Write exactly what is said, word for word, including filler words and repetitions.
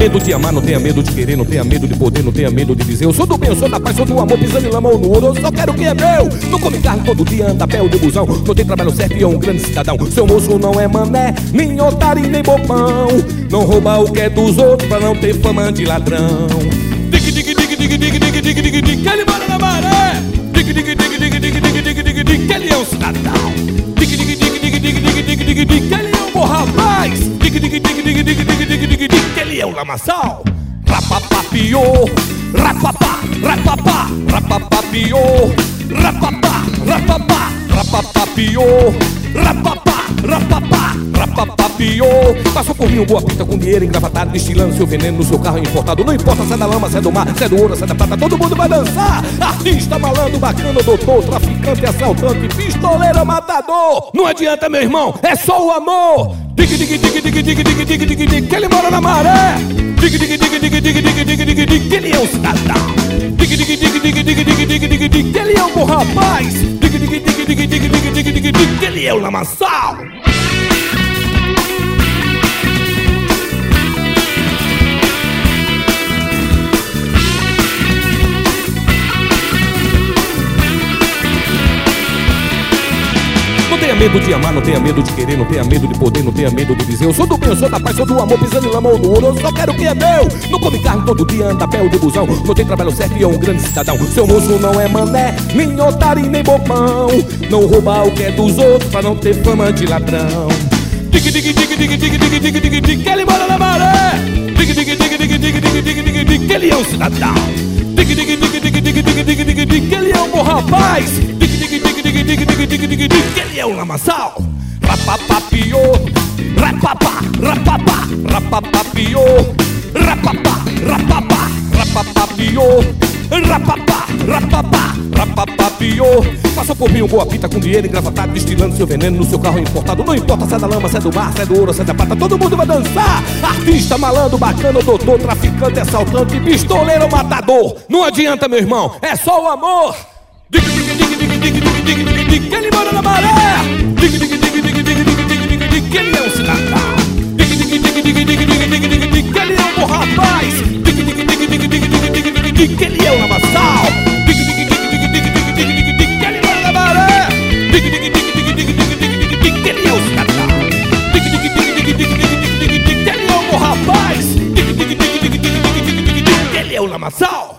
medo de amar, não tenha medo de querer, não tenha medo de poder, não tenha medo de dizer eu sou do bem, eu sou da paz, sou do amor, pisando em lama ou no ouro, eu só quero o que é meu. Não come carne todo dia, anda a pé ou de busão, não tem trabalho certo e é um grande cidadão. Seu moço não é mané, nem otário nem bobão, não rouba o que é dos outros pra não ter fama de ladrão. Dig, dig, dig, dig, dig, dig, dig, dig, dig, que ele mora na maré. Dig, dig, dig, dig, dig, dig, dig, dig, dig, que ele é um cidadão. Dig, dig, dig, dig, dig, dig, dig, dig, dig, que ele é um bom rapaz. Dig, dig, dig, dig, dig, dig, dig, dig, dig, que ele é um lamaçal. Rapapá, piô, rapapá, rapapá, rapapá, piô, rapapá, rapapá, rapapá, piô, rapapá, rapapá, rapapá, piô. Passou por mim um boa pinta com dinheiro engravatado, destilando seu veneno no seu carro importado. Não importa se é da lama, se é do mar, se é do ouro, se é da prata, todo mundo vai dançar. Artista, malandro, bacana, doutor, traficante, assaltante, pistoleiro, matador. Não adianta, meu irmão, é só o amor. Dig, dig, dig, dig, dig, dig, dig, dig, dig, que ele mora na maré. Dig, dig, dig, dig, dig, dig, dig, dig, dig, que ele é um cidadão. Dig, dig, dig, dig, dig, dig, dig, dig, dig, que ele é um bom rapaz. Dig, dig, dig, dig, dig, dig, dig, dig, dig, que ele é um lamaçal. Não tenha medo de amar, não tenha medo de querer, não tenha medo de poder, não tenha medo de dizer eu sou do bem, eu sou da paz, sou do amor, pisando em lama ou no ouro, eu só quero o que é meu. Não come carne todo dia, anda a pé ou de busão, não tem trabalho certo e é um grande cidadão. Seu moço não é mané, nem otário nem bobão, não rouba o que é dos outros pra não ter fama de ladrão. Dig, dig, dig, dig, dig, dig, dig, dig, dig, que ele mora na maré. Dig, dig, dig, dig, dig, dig, dig, dig, dig, que ele é um cidadão. Dig, dig, dig, dig, dig, dig, dig, dig, dig, que ele é um bom rapaz. Dig, dig, dig, dig, dig, dig, dig, dig, dig, que ele é um lamaçal. Rapapá, piô, rapapá, rapapá, rapapá, piô, rapapá, rapapá, rapapá, piô, rapapá, rapapá, rapapá, piô. Passou por mim um boa pinta com dinheiro engravatado, destilando seu veneno no seu carro importado. Não importa se é da lama, se é do mar, se é do ouro, se é da prata, todo mundo vai dançar. Artista, malandro, bacana, doutor, traficante, assaltante, pistoleiro, matador. Não adianta, meu irmão, é só o amor. Dig, dig, dig, dig, dig, dig, dig, dig, dig, que ele mora na maré. Dig, dig, dig, dig, dig, dig, dig, dig, dig, que ele é um cidadão. Dig, dig, dig, dig, dig, dig, dig, dig, dig, que ele é um bom rapaz. Dig, dig, dig, dig, dig, dig, dig, dig, dig, que ele é um lamaçal. Dig, dig, dig, dig, dig, dig, dig, dig, dig, que ele mora na maré. Dig, dig, dig, dig, dig, dig, dig, dig, que ele é um cidadão. Dig, dig, dig, dig, dig, dig, dig, dig, que ele é um bom rapaz. Dig, dig, dig, dig, dig, dig, dig, dig, que ele é um lamaçal.